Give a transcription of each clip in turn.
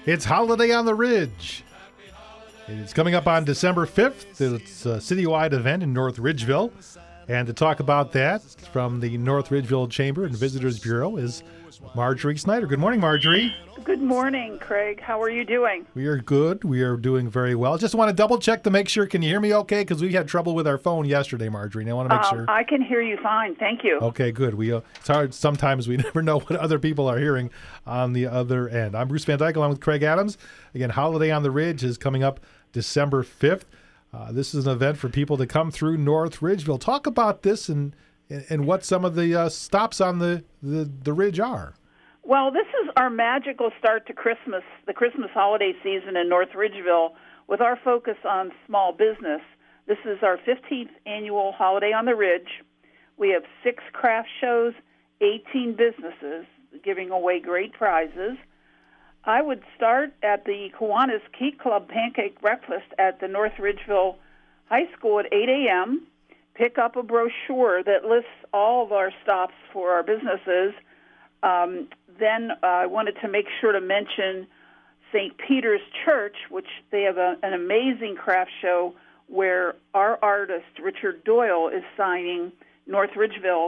It's Holiday on the Ridge. It's coming up on December 5th. It's a citywide event in North Ridgeville. And to talk about that from the North Ridgeville Chamber and Visitors Bureau is Marjorie Snyder. Good morning, Marjorie. Good morning, Craig. How are you doing? We are good. We are doing very well. Just want to double check to make sure. Can you hear me okay? Because we had trouble with our phone yesterday, Marjorie. And I want to make sure. I can hear you fine. Thank you. Okay, good. It's hard. Sometimes we never know what other people are hearing on the other end. I'm Bruce Van Dyke along with Craig Adams. Again, Holiday on the Ridge is coming up December 5th. This is an event for people to come through North Ridgeville. Talk about this and what some of the stops on the ridge are. Well, this is our magical start to Christmas, the Christmas holiday season in North Ridgeville, with our focus on small business. This is our 15th annual Holiday on the Ridge. We have 6 craft shows, 18 businesses giving away great prizes. I would start at the Kiwanis Key Club Pancake Breakfast at the North Ridgeville High School at 8 a.m. Pick up a brochure that lists all of our stops for our businesses. Then I wanted to make sure to mention St. Peter's Church, which they have an amazing craft show where our artist, Richard Doyle, is signing North Ridgeville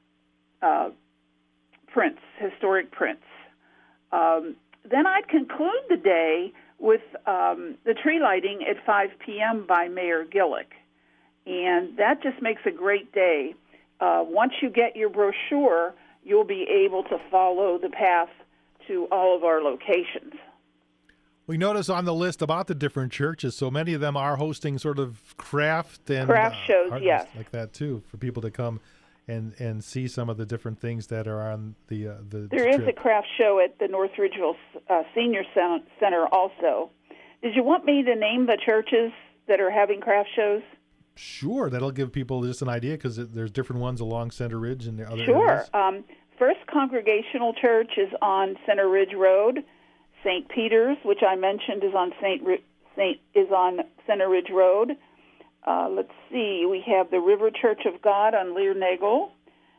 prints, historic prints. Then I'd conclude the day with the tree lighting at 5 p.m. by Mayor Gillick. And that just makes a great day. Once you get your brochure, you'll be able to follow the path to all of our locations. We notice on the list about the different churches, so many of them are hosting sort of craft shows, yes, like that too, for people to come and see some of the different things that are on the There trip. is a craft show at the North Ridgeville Senior Center also. Did you want me to name the churches that are having craft shows? Sure, that'll give people just an idea because there's different ones along Center Ridge and the other Sure. areas. First Congregational Church is on Center Ridge Road. St. Peter's, which I mentioned, is on Center Ridge Road. Let's see. We have the River Church of God on Lear Nagel.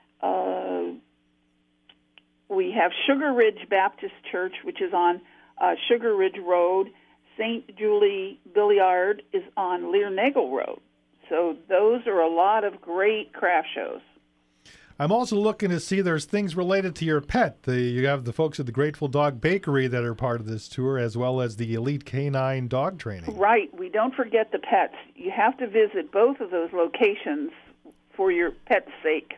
We have Sugar Ridge Baptist Church, which is on Sugar Ridge Road. St. Julie Billiard is on Lear Nagel Road. So those are a lot of great craft shows. I'm also looking to see there's things related to your pet. You have the folks at the Grateful Dog Bakery that are part of this tour, as well as the Elite Canine Dog Training. Right. We don't forget the pets. You have to visit both of those locations for your pet's sake.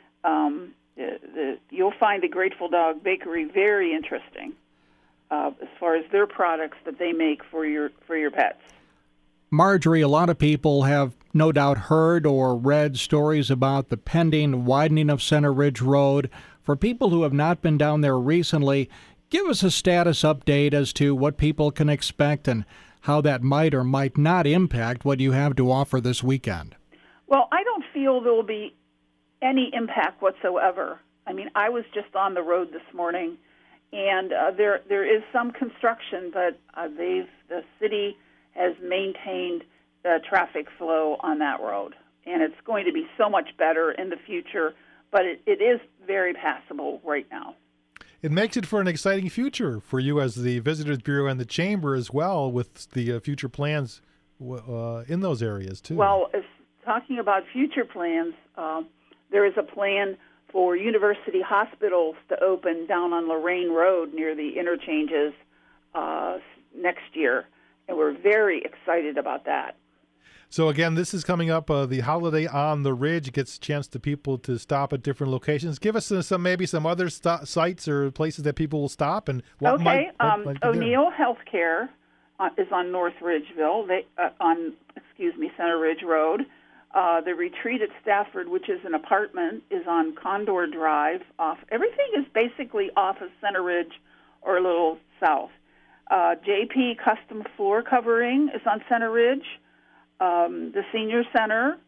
You'll find the Grateful Dog Bakery very interesting as far as their products that they make for your pets. Marjorie, a lot of people have no doubt heard or read stories about the pending widening of Center Ridge Road. For people who have not been down there recently, give us a status update as to what people can expect and how that might or might not impact what you have to offer this weekend. Well, I don't feel there will be any impact whatsoever. I mean, I was just on the road this morning, and there is some construction, but the city has maintained the traffic flow on that road. And it's going to be so much better in the future, but it is very passable right now. It makes it for an exciting future for you as the Visitors Bureau and the Chamber as well, with the future plans in those areas, too. Well, talking about future plans, there is a plan for university hospitals to open down on Lorraine Road near the interchanges next year. And we're very excited about that. So, again, this is coming up, the Holiday on the Ridge. It gets a chance to people to stop at different locations. Give us maybe some other sites or places that people will stop. And what might O'Neill Healthcare is on North Ridgeville, Center Ridge Road. The Retreat at Stafford, which is an apartment, is on Condor Drive. Everything is basically off of Center Ridge or a little south. JP Custom Floor Covering is on Center Ridge. The Senior Center,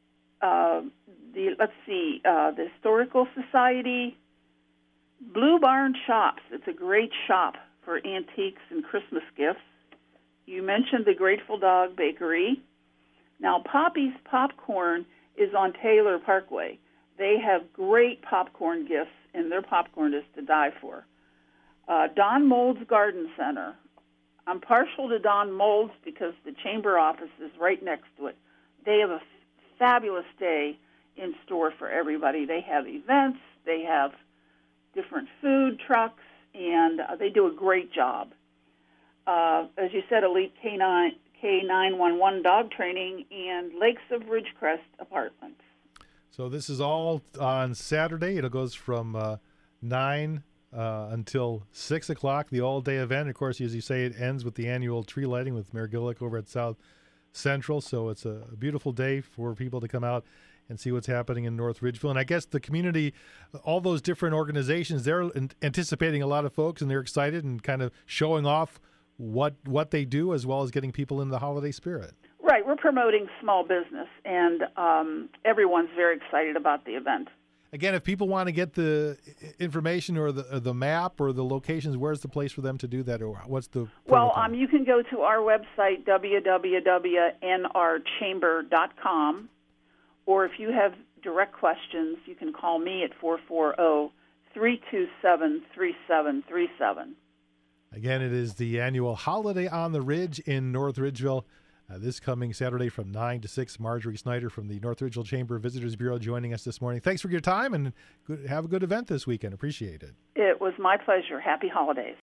the Historical Society, Blue Barn Shops. It's a great shop for antiques and Christmas gifts. You mentioned the Grateful Dog Bakery. Now, Poppy's Popcorn is on Taylor Parkway. They have great popcorn gifts, and their popcorn is to die for. Don Mold's Garden Center, I'm partial to Don Mold's because the chamber office is right next to it. They have a fabulous day in store for everybody. They have events, they have different food trucks, and they do a great job. As you said, Elite K911 dog training and Lakes of Ridgecrest apartments. So this is all on Saturday. It goes from 9 until 6 o'clock, the all-day event. Of course, as you say, it ends with the annual tree lighting with Mayor Gillick over at South Central. So it's a beautiful day for people to come out and see what's happening in North Ridgeville. And I guess the community, all those different organizations, they're anticipating a lot of folks, and they're excited and kind of showing off what they do, as well as getting people in the holiday spirit. Right. We're promoting small business, and everyone's very excited about the event. Again, if people want to get the information or the map or the locations, where's the place for them to do that, or what's the protocol? Well, you can go to our website, www.nrchamber.com, or if you have direct questions, you can call me at 440-327-3737. Again, it is the annual Holiday on the Ridge in North Ridgeville. This coming Saturday from 9 to 6. Marjorie Snyder from the North Ridgeville Chamber Visitors Bureau joining us this morning. Thanks for your time, and have a good event this weekend. Appreciate it. It was my pleasure. Happy holidays.